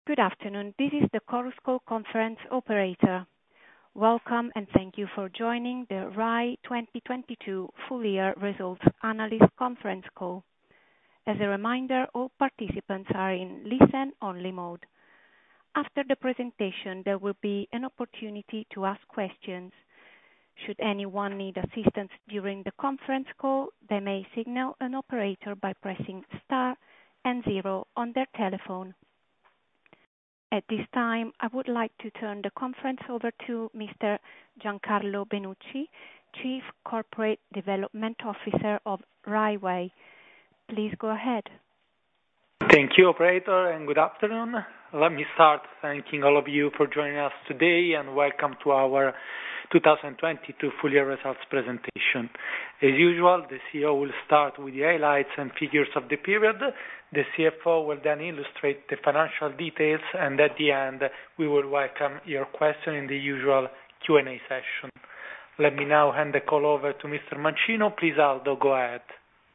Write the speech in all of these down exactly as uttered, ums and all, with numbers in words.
Good afternoon. This is the Chorus Call conference operator. Welcome, and thank you for joining the RAI twenty twenty-two full year results analyst conference call. As a reminder, all participants are in listen-only mode. After the presentation, there will be an opportunity to ask questions. Should anyone need assistance during the conference call, they may signal an operator by pressing star and zero on their telephone. At this time, I would like to turn the conference over to Mister Giancarlo Benucci, Chief Corporate Development Officer of Rai Way. Please go ahead. Thank you, operator, and good afternoon. Let me start thanking all of you for joining us today, and welcome to our two thousand twenty-two full year results presentation. As usual, the C E O will start with the highlights and figures of the period. The C F O will then illustrate the financial details, and at the end, we will welcome your question in the usual Q and A session. Let me now hand the call over to Mister Mancino. Please, Aldo, go ahead.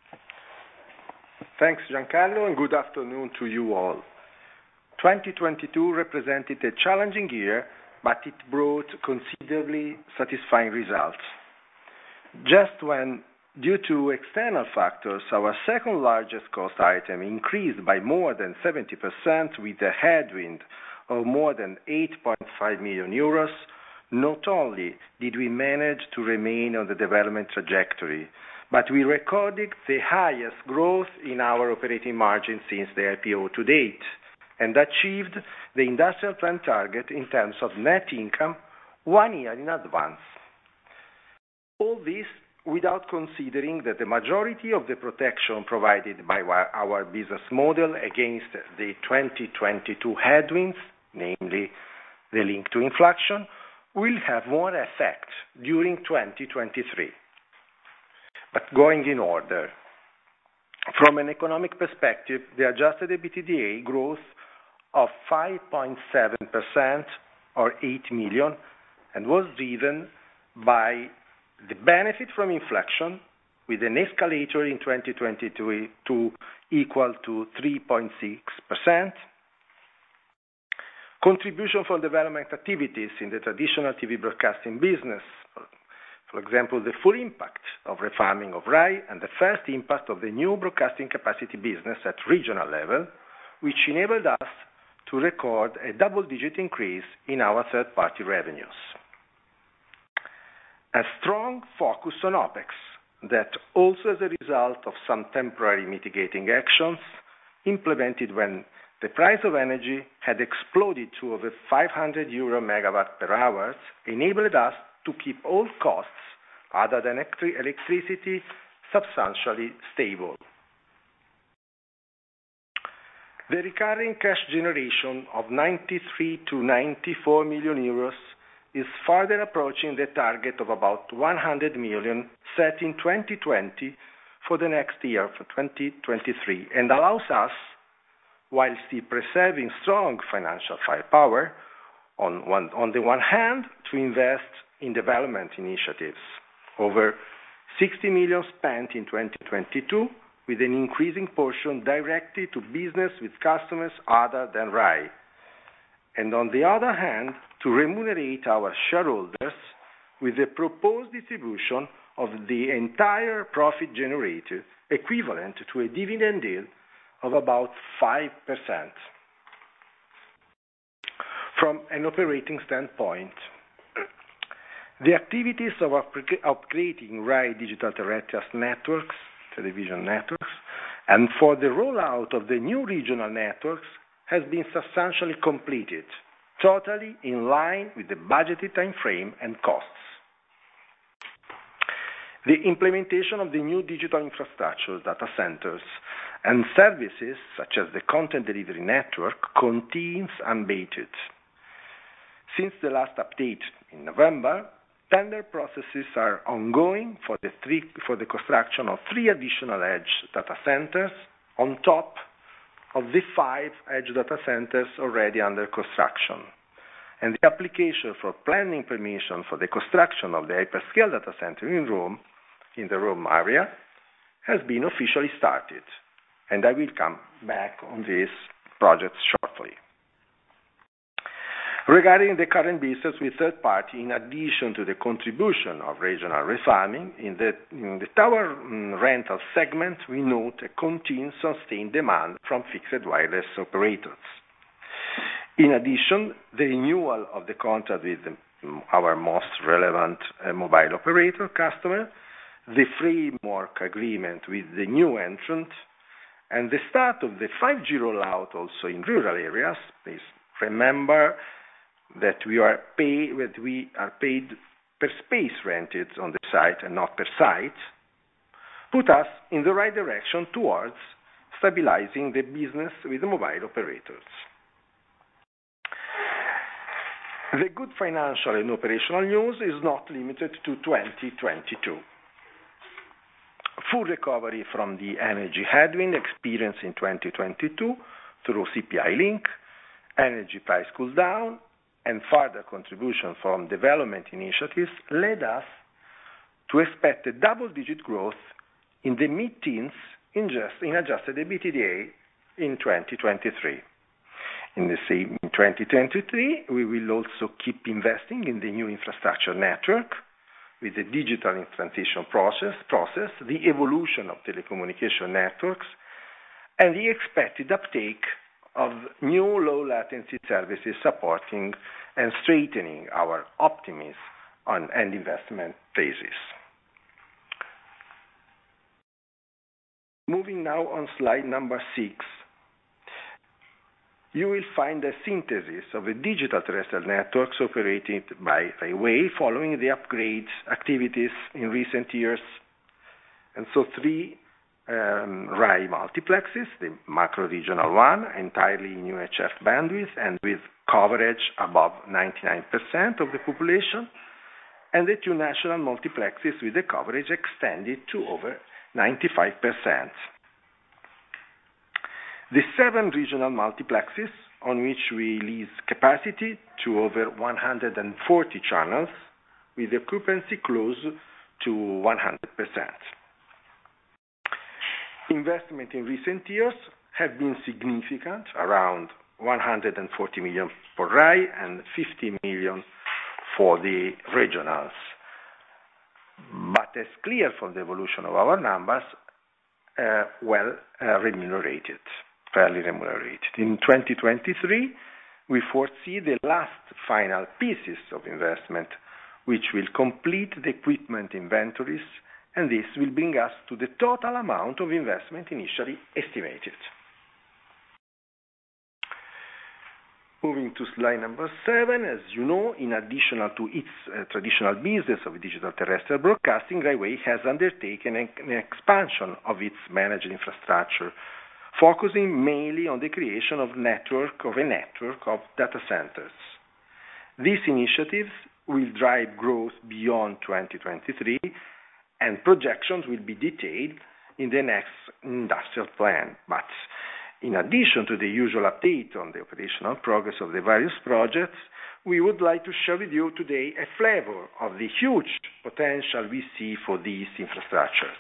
Thanks, Giancarlo, and good afternoon to you all. twenty twenty-two represented a challenging year, but it brought considerably satisfying results. Just when, due to external factors, our second largest cost item increased by more than seventy percent with a headwind of more than eight point five million euros, not only did we manage to remain on the development trajectory, but we recorded the highest growth in our operating margin since the I P O to date, and achieved the industrial plan target in terms of net income one year in advance. All this without considering that the majority of the protection provided by our business model against the twenty twenty-two headwinds, namely the link to inflation, will have more effect during twenty twenty-three. But going in order, from an economic perspective, the adjusted EBITDA growth of five point seven percent or eight million, and was driven by the benefit from inflation with an escalator in twenty twenty-two to equal to three point six percent, contribution from development activities in the traditional T V broadcasting business, for example, the full impact of refarming of RAI and the first impact of the new broadcasting capacity business at regional level, which enabled us to record a double-digit increase in our third-party revenues. A strong focus on OpEx that also as a result of some temporary mitigating actions implemented when the price of energy had exploded to over five hundred euro megawatt per hour, enabled us to keep all costs other than electricity substantially stable. The recurring cash generation of ninety-three to ninety-four million euros is further approaching the target of about one hundred million set in twenty twenty for the next year, for twenty twenty-three, and allows us, while still preserving strong financial firepower, on, one, on the one hand, to invest in development initiatives. Over sixty million spent in twenty twenty-two, with an increasing portion directed to business with customers other than RAI. And on the other hand, to remunerate our shareholders with a proposed distribution of the entire profit generated, equivalent to a dividend yield of about five percent. From an operating standpoint, the activities of upgrading RAI Digital Terrestrial networks, television networks, and for the rollout of the new regional networks has been substantially completed, totally in line with the budgeted time frame and costs. The implementation of the new digital infrastructure, data centers, and services such as the content delivery network continues unabated. Since the last update in November, tender processes are ongoing for the, three, for the construction of three additional edge data centers on top of the five edge data centers already under construction. And the application for planning permission for the construction of the hyperscale data center in Rome, in the Rome area, has been officially started. And I will come back on this project shortly. Regarding the current business with third party, in addition to the contribution of regional refarming, in the, in the tower um, rental segment, we note a continued sustained demand from fixed wireless operators. In addition, the renewal of the contract with um, our most relevant uh, mobile operator customer, the framework agreement with the new entrant, and the start of the five G rollout also in rural areas. Please remember that we are pay that we are paid per space rented on the site and not per site, put us in the right direction towards stabilizing the business with the mobile operators. The good financial and operational news is not limited to twenty twenty-two. Full recovery from the energy headwind experienced in twenty twenty-two through C P I link, energy price cool down, and further contribution from development initiatives led us to expect a double-digit growth in the mid-teens in, just, in adjusted EBITDA in twenty twenty-three. In the same in twenty twenty-three, we will also keep investing in the new infrastructure network with the digital transition process, process, the evolution of telecommunication networks, and the expected uptake of new low latency services supporting and strengthening our optimism on and investment thesis. Moving now on slide number six, you will find a synthesis of the digital terrestrial networks operated by Rai Way following the upgrades activities in recent years. And so three um, Rai multiplexes, the macro regional one, entirely in U H F bandwidth and with coverage above ninety-nine percent of the population, and the two national multiplexes with the coverage extended to over ninety-five percent. The seven regional multiplexes on which we lease capacity to over one hundred forty channels with occupancy close to one hundred percent. Investment in recent years have been significant, around one hundred forty million for Rai and fifty million for the regionals. But as clear from the evolution of our numbers, uh, well uh, remunerated. Fairly remunerated. In twenty twenty-three, we foresee the last final pieces of investment, which will complete the equipment inventories, and this will bring us to the total amount of investment initially estimated. Moving to slide number seven, as you know, in addition to its uh, traditional business of digital terrestrial broadcasting, Rai Way has undertaken an, an expansion of its managed infrastructure, focusing mainly on the creation of network of a network of data centers. These initiatives will drive growth beyond twenty twenty-three, and projections will be detailed in the next industrial plan. But in addition to the usual update on the operational progress of the various projects, we would like to share with you today a flavor of the huge potential we see for these infrastructures.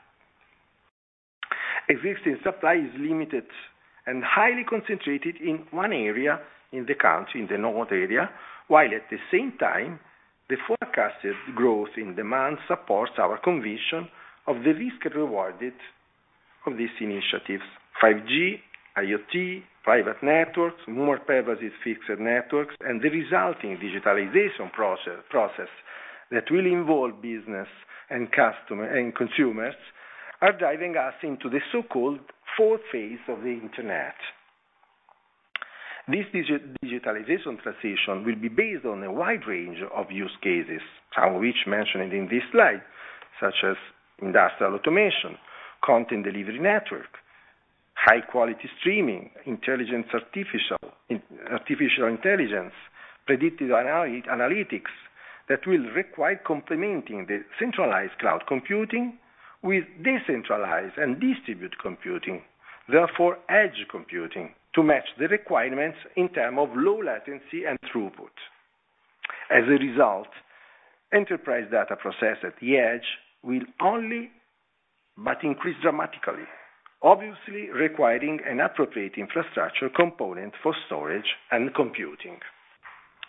Existing supply is limited and highly concentrated in one area in the country, in the north area, while at the same time, the forecasted growth in demand supports our conviction of the risk rewarded of these initiatives. five G, IoT, private networks, more pervasive fixed networks, and the resulting digitalization process, process that will involve business and customer and consumers are driving us into the so-called fourth phase of the Internet. This digi- digitalization transition will be based on a wide range of use cases, some of which mentioned in this slide, such as industrial automation, content delivery network, high-quality streaming, intelligence artificial, in, artificial intelligence, predictive anal- analytics that will require complementing the centralized cloud computing with decentralized and distributed computing, therefore edge computing, to match the requirements in terms of low latency and throughput. As a result, enterprise data processed at the edge will only but increase dramatically, obviously requiring an appropriate infrastructure component for storage and computing.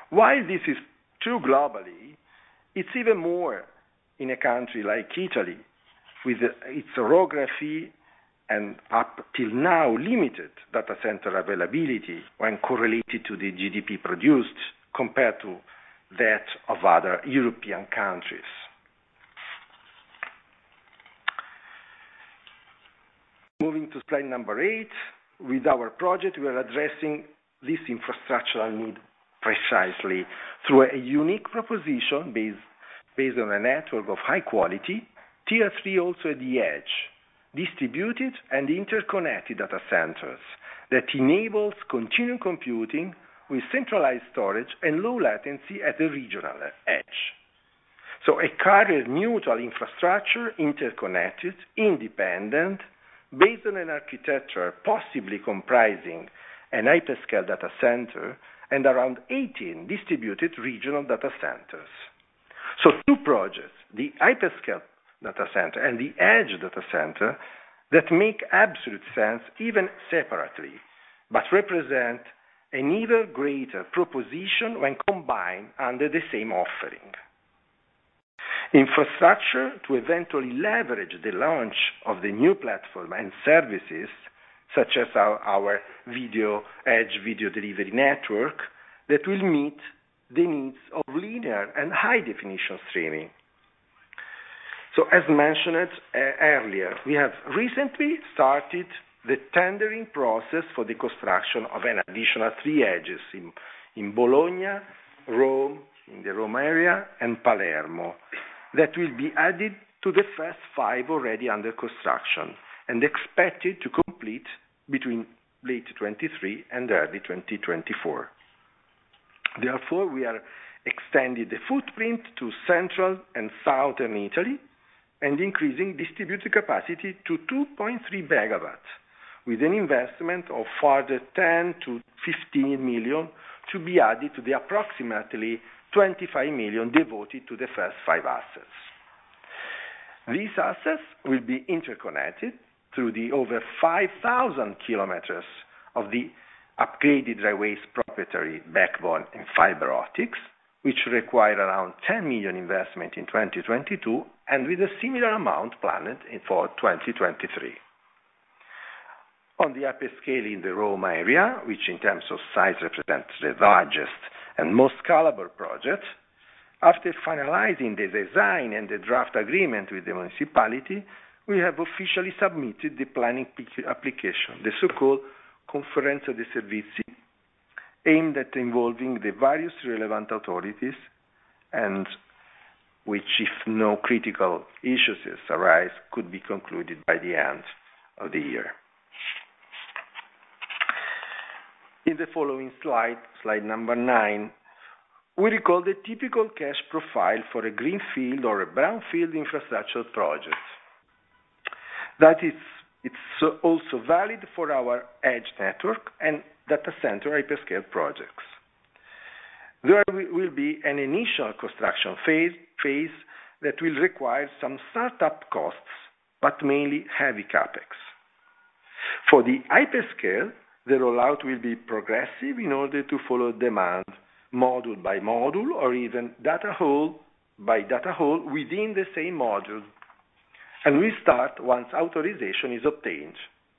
While this is true globally, it's even more in a country like Italy, with its orography and up till now limited data center availability when correlated to the G D P produced compared to that of other European countries. Moving to slide number eight, with our project we are addressing this infrastructural need precisely through a unique proposition based, based on a network of high quality, tier three also at the edge, distributed and interconnected data centers that enables continuous computing with centralized storage and low latency at the regional edge. So a carrier-neutral infrastructure, interconnected, independent, based on an architecture possibly comprising an hyperscale data center and around eighteen distributed regional data centers. So two projects, the hyperscale data center and the edge data center, that make absolute sense even separately, but represent an even greater proposition when combined under the same offering. Infrastructure to eventually leverage the launch of the new platform and services, such as our, our video edge video delivery network, that will meet the needs of linear and high definition streaming. So as mentioned uh, earlier, we have recently started the tendering process for the construction of an additional three edges in, in Bologna, Rome, in the Rome area, and Palermo, that will be added to the first five already under construction and expected to complete between late twenty-three and early twenty twenty-four. Therefore, we are extending the footprint to central and southern Italy and increasing distributed capacity to two point three megawatts, with an investment of further ten to fifteen million to be added to the approximately twenty-five million devoted to the first five assets. These assets will be interconnected through the over five thousand kilometers of the upgraded railways proprietary backbone and fiber optics, which require around ten million investment in twenty twenty-two and with a similar amount planned for twenty twenty-three. On the hyperscale in the Rome area, which in terms of size represents the largest and most scalable project, after finalizing the design and the draft agreement with the municipality, we have officially submitted the planning application, the so-called Conferenza dei Servizi, aimed at involving the various relevant authorities and which, if no critical issues arise, could be concluded by the end of the year. In the following slide, slide number nine, we recall the typical cash profile for a greenfield or a brownfield infrastructure project. That is, it's also valid for our edge network and data center hyperscale projects. There will be an initial construction phase, phase that will require some startup costs, but mainly heavy capex. For the hyperscale, the rollout will be progressive in order to follow demand, module by module, or even data hole by data hole within the same module. And we start once authorization is obtained.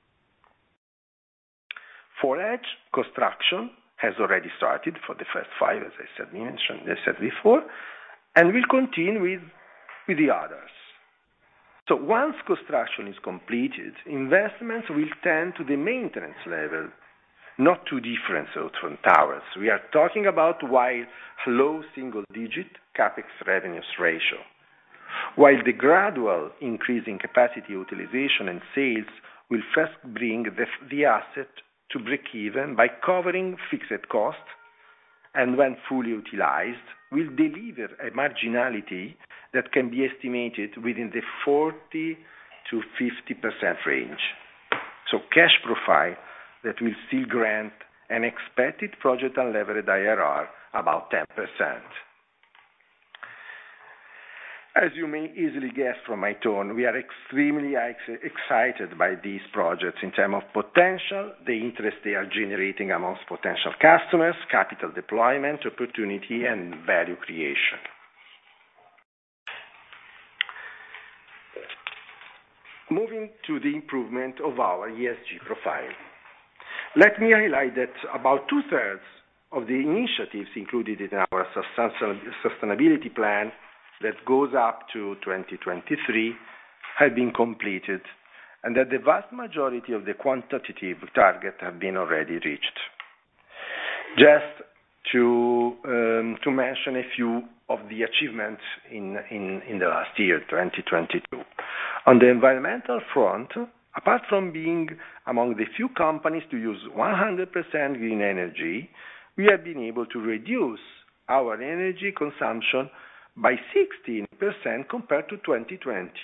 For edge, construction has already started for the first five, as I said, mentioned, I said before, and will continue with, with the others. So once construction is completed, investments will tend to the maintenance level, not too different from towers. We are talking about while low single-digit capex revenues ratio, while the gradual increase in capacity utilization and sales will first bring the, the asset to break even by covering fixed costs, and when fully utilized, will deliver a marginality that can be estimated within the forty to fifty percent range. So cash profile that will still grant an expected project unlevered I R R about ten percent. As you may easily guess from my tone, we are extremely ex- excited by these projects in terms of potential, the interest they are generating amongst potential customers, capital deployment, opportunity, and value creation. Moving to the improvement of our E S G profile. Let me highlight that about two-thirds of the initiatives included in our sustainability plan that goes up to twenty twenty-three have been completed, and that the vast majority of the quantitative targets have been already reached. Just to um, to mention a few of the achievements in, in, in the last year, twenty twenty-two. On the environmental front, apart from being among the few companies to use one hundred percent green energy, we have been able to reduce our energy consumption by sixteen percent compared to twenty twenty.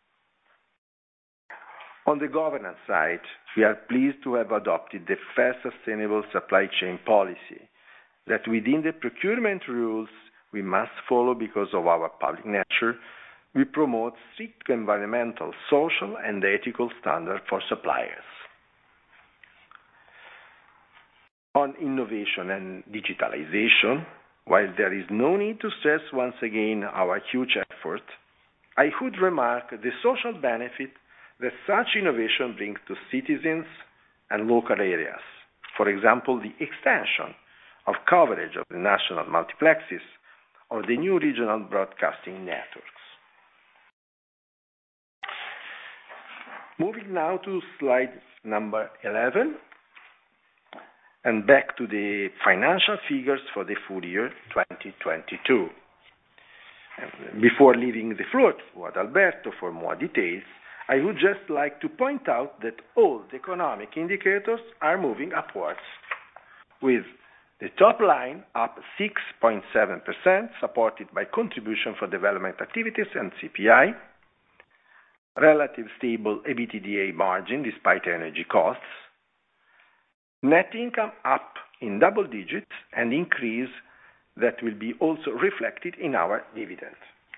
On the governance side, we are pleased to have adopted the first sustainable supply chain policy that within the procurement rules we must follow because of our public nature. We promote strict environmental, social, and ethical standards for suppliers. On innovation and digitalization, while there is no need to stress once again our huge effort, I would remark the social benefit that such innovation brings to citizens and local areas. For example, the extension of coverage of the national multiplexes or the new regional broadcasting networks. Moving now to slide number eleven, and back to the financial figures for the full year twenty twenty-two. And before leaving the floor to Adalberto for more details, I would just like to point out that all the economic indicators are moving upwards, with the top line up six point seven percent, supported by contribution for development activities and C P I, relative stable EBITDA margin despite energy costs, net income up in double digits, and increase that will be also reflected in our dividend.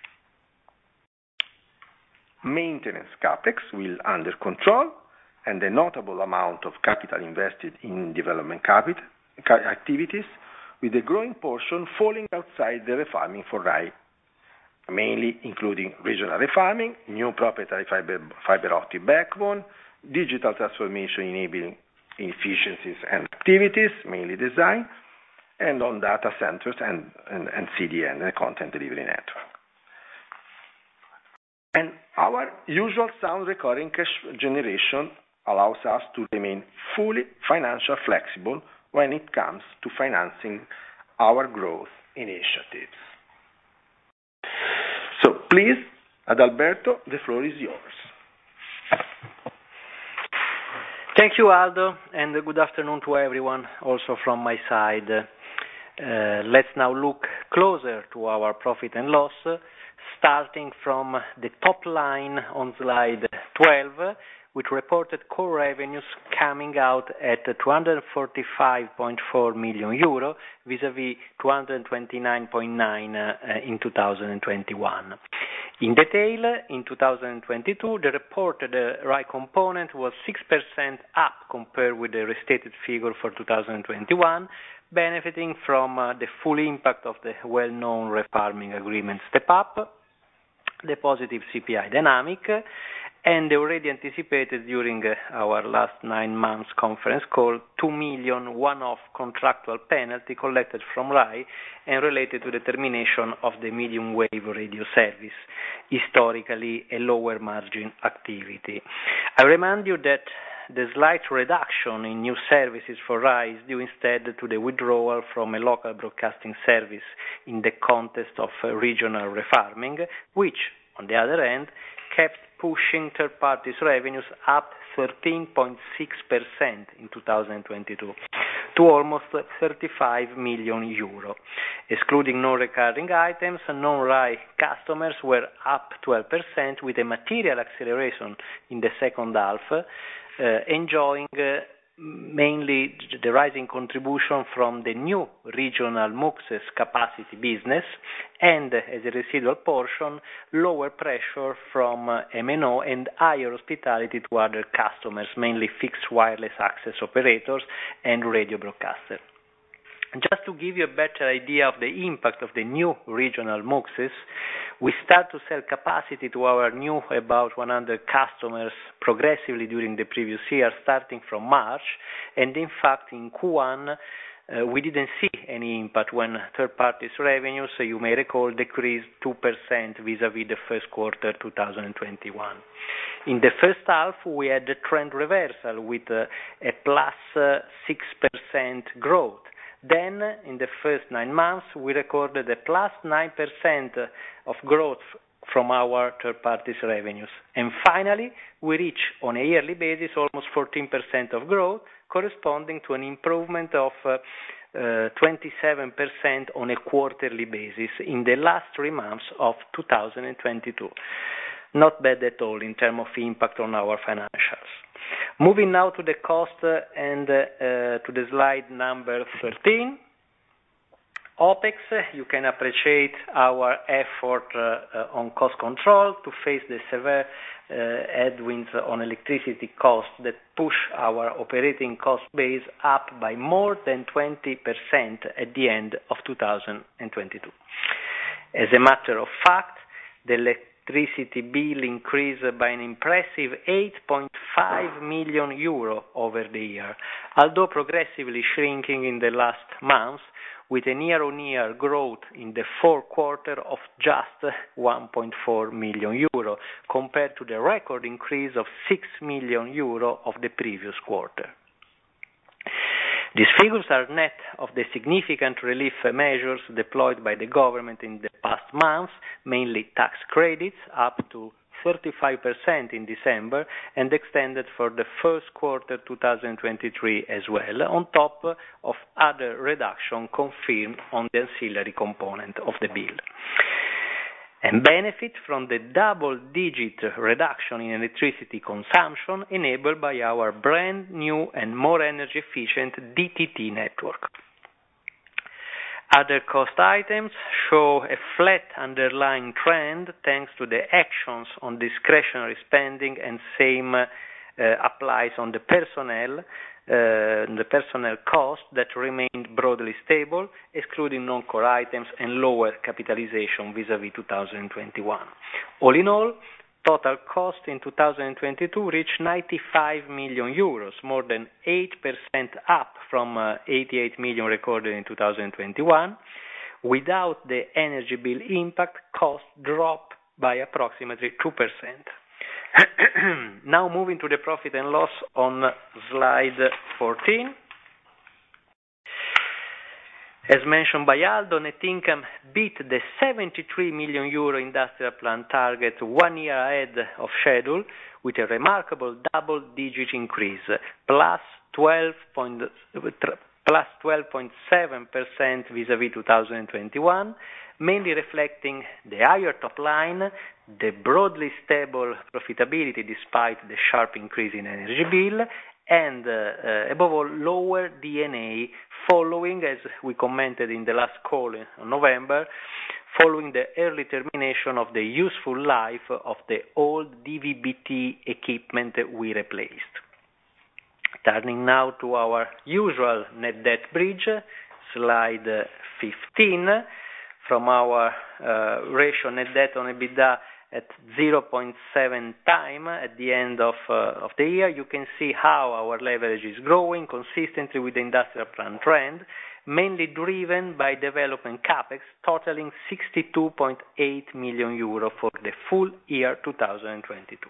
Maintenance capex will under control, and a notable amount of capital invested in development capital activities, with a growing portion falling outside the refarming for R A I, mainly including regional refarming, new proprietary fiber, fiber optic backbone, digital transformation enabling efficiencies and activities, mainly design, and on data centers and, and, and C D N, the content delivery network. And our usual sound recurring cash generation allows us to remain fully financially flexible when it comes to financing our growth initiatives. So please, Adalberto, the floor is yours. Thank you, Aldo, and good afternoon to everyone, also from my side. Uh, let's now look closer to our profit and loss, starting from the top line on slide twelve, which reported core revenues coming out at two hundred forty-five point four million euro vis-à-vis two hundred twenty-nine point nine uh, in two thousand twenty-one. In detail, in two thousand twenty-two, the reported uh, R A I component was six percent up compared with the restated figure for two thousand twenty-one, benefiting from uh, the full impact of the well-known refarming agreement step-up, the positive C P I dynamic, and the already anticipated during uh, our last nine months conference call, two million one-off contractual penalty collected from R A I and related to the termination of the medium wave radio service, historically a lower margin activity. I remind you that the slight reduction in new services for R A I is due instead to the withdrawal from a local broadcasting service in the context of uh, regional refarming, which, on the other hand, kept pushing third parties' revenues up thirteen point six percent in two thousand twenty-two to almost thirty-five million euro. Excluding non-recurring items, non-R A I customers were up twelve percent with a material acceleration in the second half, uh, enjoying uh, mainly the rising contribution from the new regional MUXes capacity business, and as a residual portion, lower pressure from uh, M and O and higher hospitality to other customers, mainly fixed wireless access operators and radio broadcasters. Just to give you a better idea of the impact of the new regional MUXes, we start to sell capacity to our new about one hundred customers progressively during the previous year, starting from March, and in fact in Q one uh, we didn't see any impact when third parties revenues, so you may recall, decreased two percent vis-à-vis the first quarter two thousand twenty-one. In the first half, we had a trend reversal with uh, a plus uh, six percent growth. Then, in the first nine months, we recorded a plus nine percent of growth from our third parties revenues. And finally, we reach on a yearly basis almost fourteen percent of growth, corresponding to an improvement of uh, uh, twenty-seven percent on a quarterly basis in the last three months of two thousand twenty-two. Not bad at all in terms of impact on our financials. Moving now to the cost uh, and uh, uh, to the slide number thirteen. OPEX, you can appreciate our effort uh, uh, on cost control to face the severe uh, headwinds on electricity costs that push our operating cost base up by more than twenty percent at the end of two thousand twenty-two. As a matter of fact, the electricity bill increased by an impressive eight point five million euro over the year, although progressively shrinking in the last months, with a year-on-year growth in the fourth quarter of just one point four million euro, compared to the record increase of six million euro of the previous quarter. These figures are net of the significant relief measures deployed by the government in the past months, mainly tax credits up to thirty-five percent in December and extended for the first quarter two thousand twenty-three as well, on top of other reduction confirmed on the ancillary component of the bill. And benefit from the double-digit reduction in electricity consumption enabled by our brand new and more energy-efficient D T T network. Other cost items show a flat underlying trend thanks to the actions on discretionary spending, and same uh, applies on the personnel, uh, the personnel cost that remained broadly stable, excluding non-core items and lower capitalization vis-à-vis two thousand twenty-one. All in all, total cost in two thousand twenty-two reached ninety-five million euros, more than eight percent up from uh, eighty-eight million recorded in two thousand twenty-one. Without the energy bill impact, costs dropped by approximately two percent. Now moving to the profit and loss on slide fourteen. As mentioned by Aldo, net income beat the seventy-three million euro industrial plan target one year ahead of schedule, with a remarkable double-digit increase, plus twelve point seven percent vis-à-vis two thousand twenty-one, mainly reflecting the higher top line, the broadly stable profitability despite the sharp increase in energy bill, and uh, uh, above all, lower D and A, following, as we commented in the last call in November, following the early termination of the useful life of the old D V B T equipment we replaced. Turning now to our usual net debt bridge, slide fifteen, from our uh, ratio net debt on EBITDA at zero point seven times at the end of, uh, of the year, you can see how our leverage is growing consistently with the industrial plan trend, mainly driven by development capex totaling sixty-two point eight million euro for the full year two thousand twenty-two.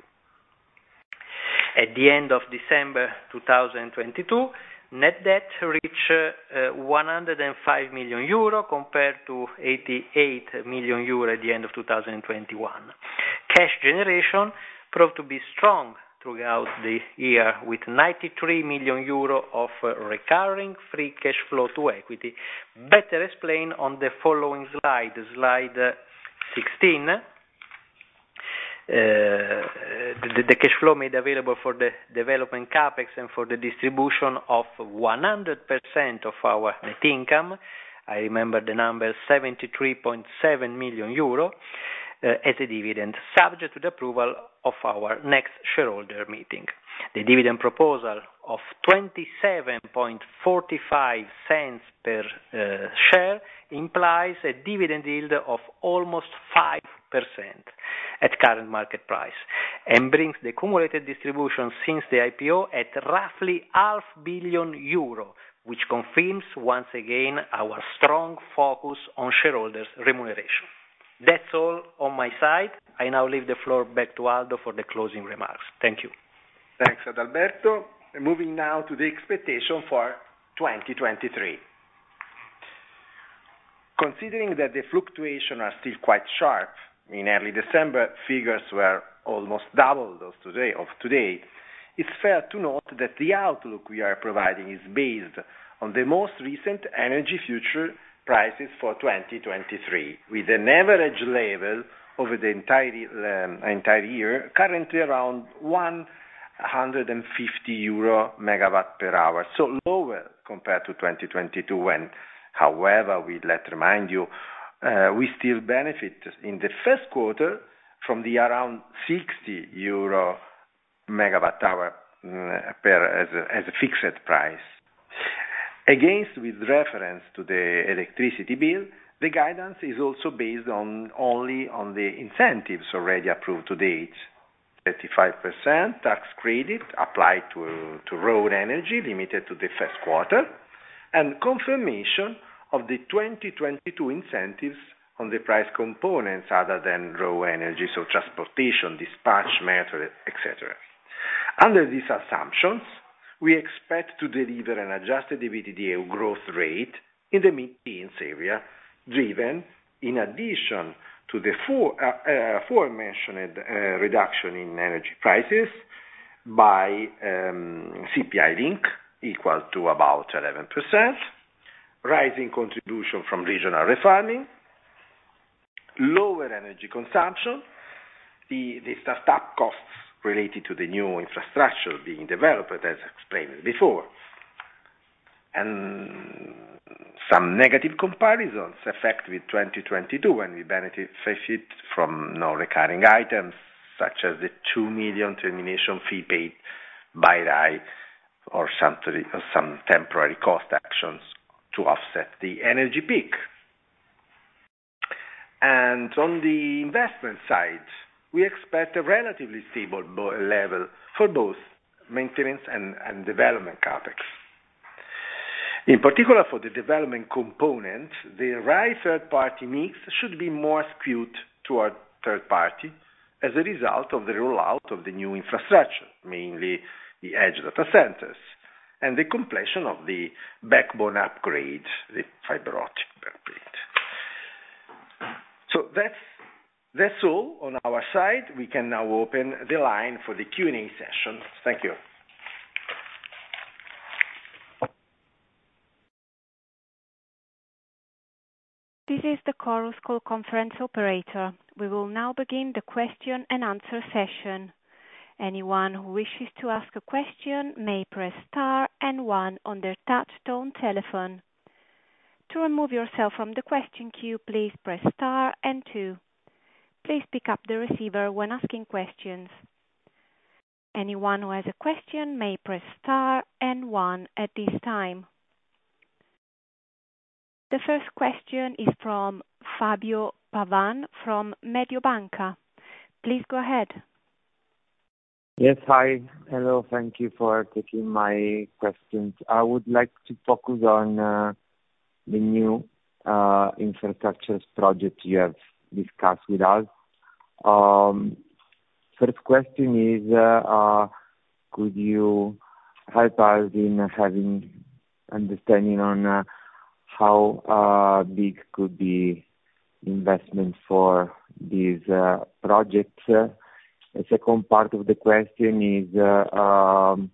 At the end of December two thousand twenty-two, net debt reached uh, one hundred five million euro compared to eighty-eight million euro at the end of two thousand twenty-one. Cash generation proved to be strong throughout the year, with ninety-three million euro of uh, recurring free cash flow to equity, better explained on the following slide, slide uh, sixteen. Uh, the, the cash flow made available for the development capex and for the distribution of one hundred percent of our net income. I remember the number seventy-three point seven million euro uh, as a dividend, subject to the approval of our next shareholder meeting. The dividend proposal of twenty-seven point four five cents per uh, share implies a dividend yield of almost five percent at current market price and brings the cumulated distribution since the I P O at roughly half billion euro, which confirms once again our strong focus on shareholders' remuneration. That's all on my side. I now leave the floor back to Aldo for the closing remarks. Thank you. Thanks, Adalberto. Moving now to the expectation for twenty twenty-three. Considering that the fluctuations are still quite sharp, in early December figures were almost double those today of today, it's fair to note that the outlook we are providing is based on the most recent energy future prices for twenty twenty-three, with an average level over the entire, um, entire year currently around one hundred fifty euro megawatt per hour, so lower compared to twenty twenty-two, when, however, we let remind you, uh, we still benefit in the first quarter from the around sixty euro megawatt hour uh, per as a, as a fixed price. Against, with reference to the electricity bill, the guidance is also based on only on the incentives already approved to date. thirty-five percent tax credit applied to, to road energy, limited to the first quarter, and confirmation of the twenty twenty-two incentives on the price components other than raw energy, so transportation, dispatch, method, et cetera. Under these assumptions, we expect to deliver an adjusted EBITDA growth rate in the mid-teens area, driven, in addition to the four, uh, uh, aforementioned uh, reduction in energy prices, by um, C P I link, equal to about eleven percent, rising contribution from regional refarming, lower energy consumption, the, the startup costs related to the new infrastructure being developed, as explained before, and some negative comparisons effect with twenty twenty-two, when we benefit from non-recurring items, such as the two million termination fee paid by R A I, or some, or some temporary cost actions to offset the energy peak. And on the investment side, we expect a relatively stable level for both maintenance and, and development capex. In particular, for the development component, the R A I third-party mix should be more skewed toward third-party as a result of the rollout of the new infrastructure, mainly the edge data centers, and the completion of the backbone upgrade, the fiber optic upgrade. So that's That's all on our side. We can now open the line for the Q and A session. Thank you. This is the Chorus Call conference operator. We will now begin the question and answer session. Anyone who wishes to ask a question may press star and one on their touch-tone telephone. To remove yourself from the question queue, please press star and two. Please pick up the receiver when asking questions. Anyone who has a question may press star and one at this time. The first question is from Fabio Pavan from Mediobanca. Please go ahead. Yes, hi. Hello, thank you for taking my questions. I would like to focus on uh, the new uh, infrastructure project you have discussed with us. Um, first question is, uh, uh, could you help us in having understanding on uh, how uh, big could be investment for these uh, projects? Uh, the second part of the question is uh, um,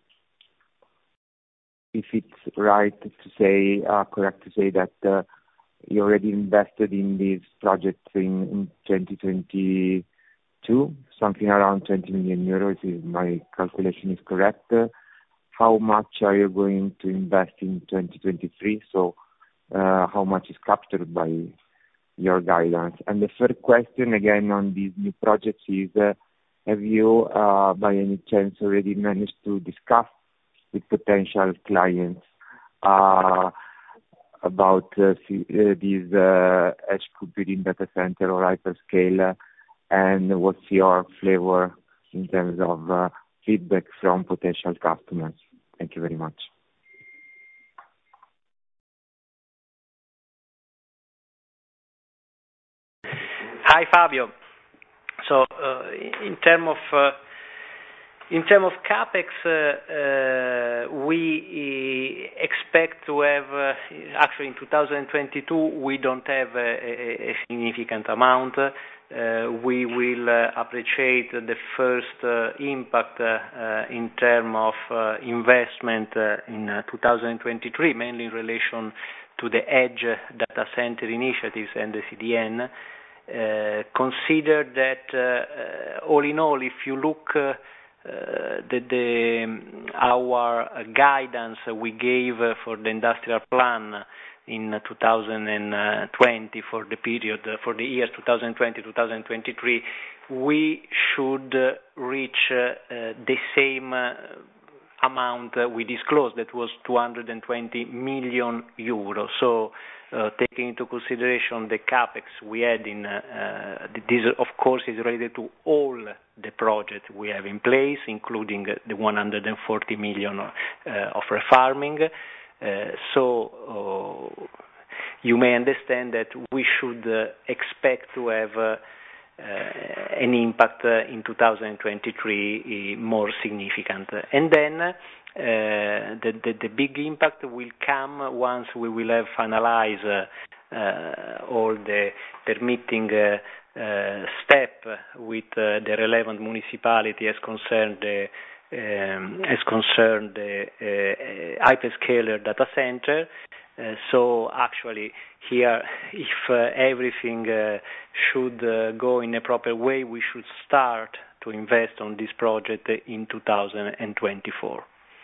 if it's right to say, uh, correct to say that uh, you already invested in these projects in, in twenty twenty-two twenty-two, something around twenty million euros, if my calculation is correct. How much are you going to invest in twenty twenty-three? So, uh, how much is captured by your guidance? And the third question, again, on these new projects is, uh, have you, uh, by any chance, already managed to discuss with potential clients uh, about uh, uh, these uh, edge computing data center or hyperscale, and what's your flavor in terms of uh, feedback from potential customers? Thank you very much. Hi, Fabio. So, uh, in terms of uh, in terms of capex, uh, uh, we uh, expect to have uh, actually in two thousand twenty-two we don't have a, a, a significant amount. Uh, we will uh, appreciate the first uh, impact uh, uh, in terms of uh, investment uh, in uh, two thousand twenty-three, mainly in relation to the edge data center initiatives and the C D N. Uh, consider that uh, uh, all in all, if you look uh, uh, the, the um, our guidance we gave uh, for the industrial plan in two thousand twenty for the period uh, for the years two thousand twenty to two thousand twenty-three, we should uh, reach uh, uh, the same uh, amount uh, we disclosed, that was two hundred twenty million euros. So, uh, taking into consideration the capex we had in, uh, uh, this of course is related to all the projects we have in place, including uh, the one hundred forty million uh, of refarming. Uh, so, uh, you may understand that we should uh, expect to have uh, Uh, an impact uh, in two thousand twenty-three uh, more significant. And then uh, the, the, the big impact will come once we will have finalized uh, uh, all the permitting uh, uh, step with uh, the relevant municipality as concerned the um, as concerned the uh, hyperscaler data center. Uh, so actually here, if uh, everything uh, should uh, go in a proper way, we should start to invest on this project in two thousand twenty-four.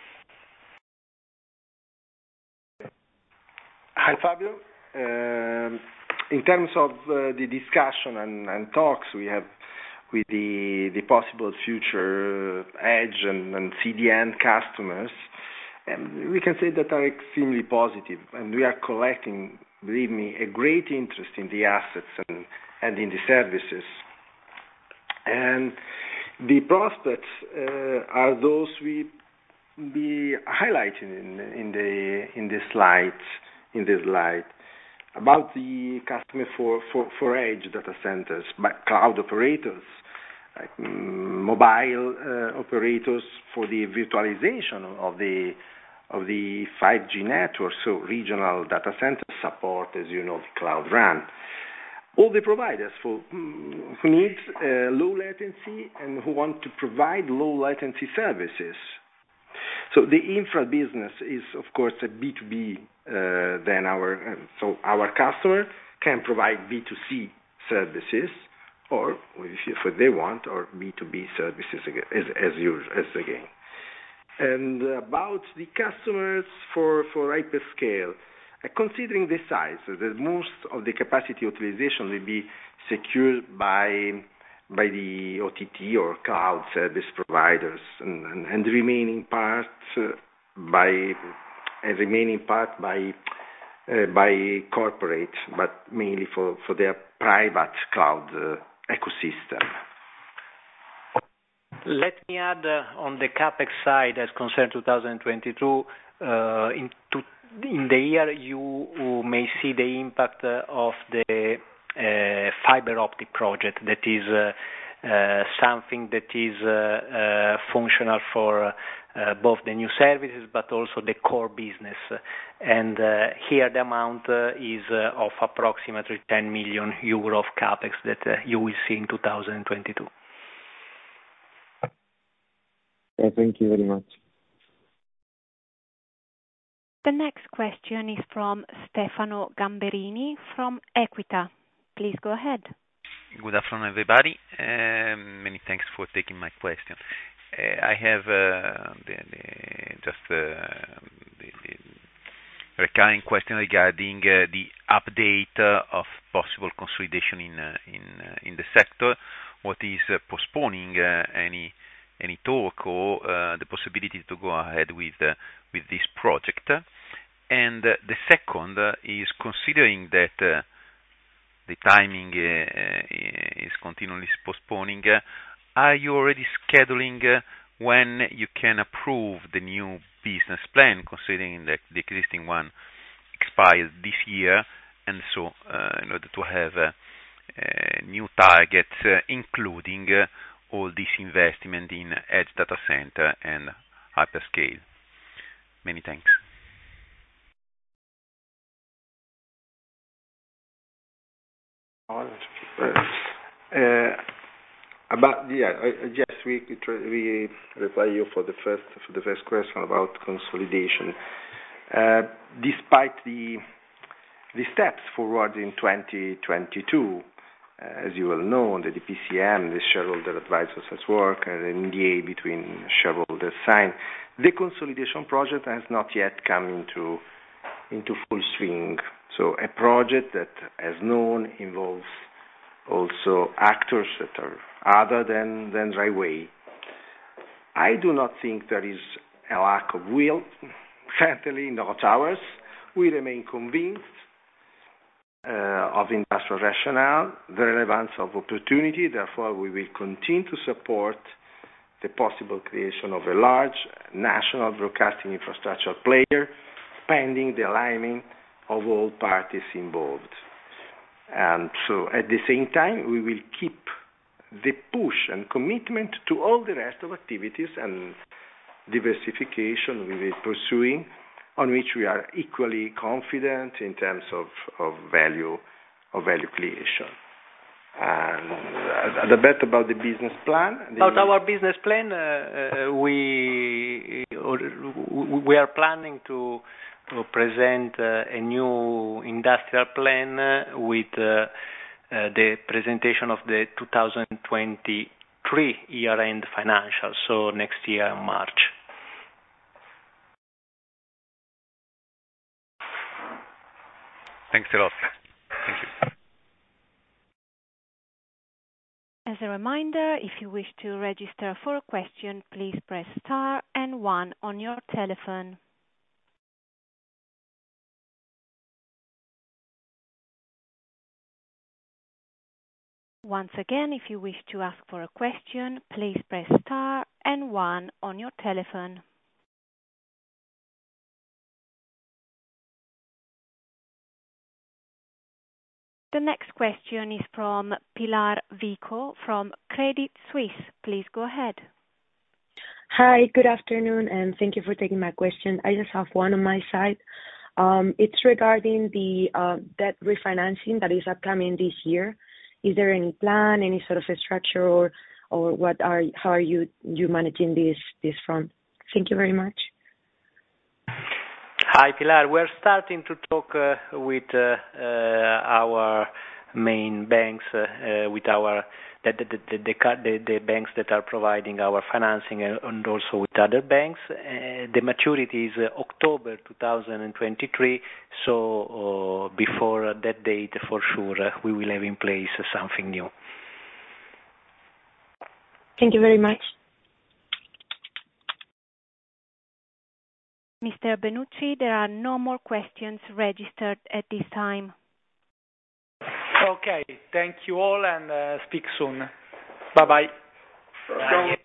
Hi, Fabio. Um, in terms of uh, the discussion and, and talks we have with the, the possible future edge and, and C D N customers, Um, we can say that are extremely positive, and we are collecting, believe me, a great interest in the assets and, and in the services. And the prospects uh, are those we be highlighted in, in the in the slides in the slide about the customer for, for, for edge data centers, by cloud operators, like um, mobile uh, operators for the virtualization of the of the five G network, so regional data center support, as you know, the Cloud RAN. All the providers for, who need uh, low latency and who want to provide low latency services. So the infra business is, of course, a B two B. Uh, then our uh, so our customer can provide B two C services, or if they want, or B two B services as as usual as again. And about the customers for, for hyperscale, uh, considering the size, uh, that most of the capacity utilization will be secured by by the O T T or cloud service providers, and, and, and the remaining part uh, by uh, remaining part by uh, by corporate, but mainly for, for their private cloud uh, ecosystem. Let me add uh, on the capex side, as concerned two thousand twenty-two, uh, in, to, in the year you may see the impact uh, of the uh, fiber optic project, that is uh, uh, something that is uh, uh, functional for uh, both the new services but also the core business. And uh, here the amount uh, is uh, of approximately ten million euro of capex that uh, you will see in two thousand twenty-two. Yeah, thank you very much. The next question is from Stefano Gamberini from Equita. Please go ahead. Good afternoon, everybody. Um, many thanks for taking my question. Uh, I have uh, the, the, just uh, the, the recurring question regarding uh, the update uh, of possible consolidation in uh, in uh, in the sector. What is uh, postponing uh, any any talk or uh, the possibility to go ahead with uh, with this project? And uh, the second uh, is considering that uh, the timing uh, is continually postponing. Uh, are you already scheduling uh, when you can approve the new business plan, considering that the existing one expired this year, and so uh, in order to have uh, uh, new targets, uh, including uh, all this investment in edge data center and hyperscale? Many thanks. Uh, uh, about yeah, uh, yes, we we reply you for the first for the first question about consolidation. Uh, despite the the steps forward in twenty twenty-two, uh, as you well know, the D P C M, the shareholder advisors has worked, and an N D A between shareholders signed, the consolidation project has not yet come into into full swing. So a project that, as known, involves also actors that are other than, than Rai Way. I do not think there is a lack of will, certainly not ours. We remain convinced uh, of industrial rationale, the relevance of opportunity, therefore we will continue to support the possible creation of a large national broadcasting infrastructure player, pending the alignment of all parties involved. And so at the same time, we will keep the push and commitment to all the rest of activities and diversification we will be pursuing, on which we are equally confident in terms of, of value of value creation. And a bit about the business plan. About the our business plan, uh, uh, we we are planning to to present uh, a new industrial plan uh, with uh, uh, the presentation of the two thousand twenty-three year-end financials, so next year in March. Thanks a lot. Thank you. As a reminder, if you wish to register for a question, please press star and one on your telephone. Once again, if you wish to ask for a question, please press star and one on your telephone. The next question is from Pilar Vico from Credit Suisse. Please go ahead. Hi, good afternoon, and thank you for taking my question. I just have one on my side. Um, it's regarding the uh, debt refinancing that is upcoming this year. Is there any plan, any sort of a structure, or or what are how are you you managing this this front? Thank you very much. Hi, Pilar. We're starting to talk uh, with uh, uh, our main banks, uh, uh, with our the the, the the the the banks that are providing our financing, and, and also with other banks. Uh, the maturity is uh, October two thousand twenty-three, so uh, before that date, for sure, uh, we will have in place uh, something new. Thank you very much. Mister Benucci, there are no more questions registered at this time. Okay, thank you all, and uh, speak soon. Bye-bye. Bye.